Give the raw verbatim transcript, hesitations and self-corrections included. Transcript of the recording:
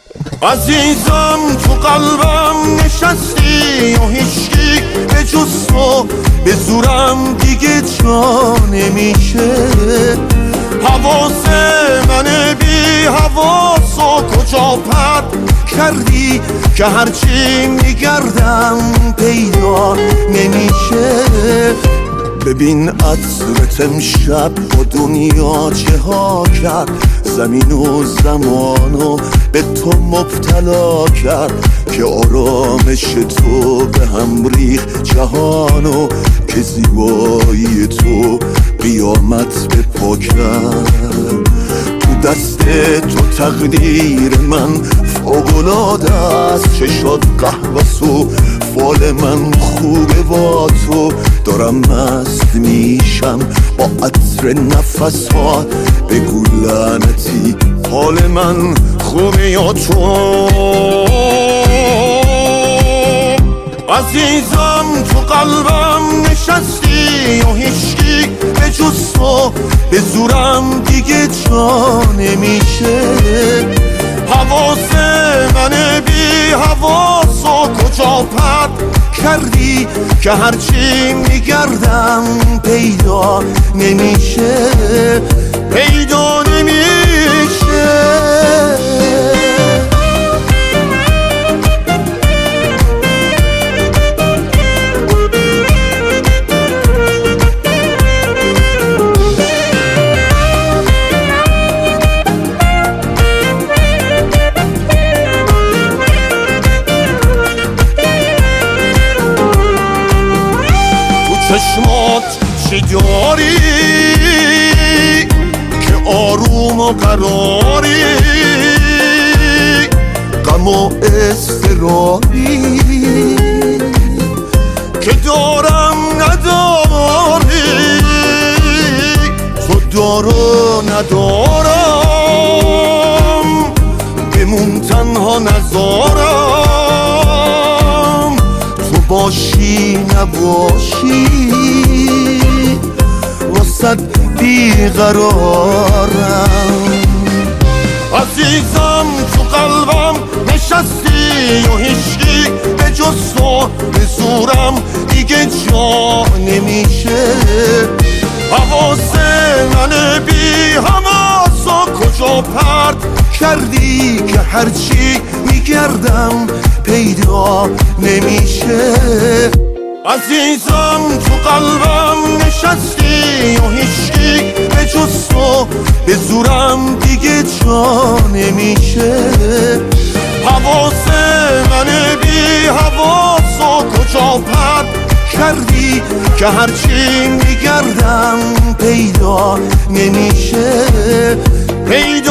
عزیزم تو قلبم نشستی و هیچکی به جز تو به زورم دیگه جا نمیشه. حواس من بی حواسو کجا پرد کردی که هرچی میگردم پیدا نمیشه. ببین عطرت امشب با دنیا چه ها کرد، زمین و زمانو به تو مبتلا کرد که آرامش تو به هم ریخ جهانو، که زیبایی تو قیامت به پا کرد. تو دست تو تقدیر من فوق‌العاده است، چشات قهوه سو فال من خوبه با تو. دارم مست میشم با عطر نفس ها، بگو لعنتی حال من خوبه یا تو. عزیزم تو قلبم نشستی و هیچکی به جز تو به زورم دیگه جا نمیشه. حواس من بی حواسو کجا پرد کردی که هرچی میگردم پیدا نمیشه، پیدا نمیشه. چشمات چی داری که آروم و قراری، غم و اضطراری که دارم نداری، تو دارو ندارم بمون تنها نزارم، تو باشی نباشی واسد بیقرارم. عزیزم تو قلبم نشستی و هیچکی به جز تو به زورم دیگه جا نمیشه. حواس من بی حواسو کجا پرد کردی که هرچی میگردم پیدا نمیشه. عزیزم تو قلبم نشستی و هیچکی به جز تو به زورم دیگه جا نمیشه. حواس من بی حواسو کجا پرد کردی که هرچی میگردم پیدا نمیشه، پیدا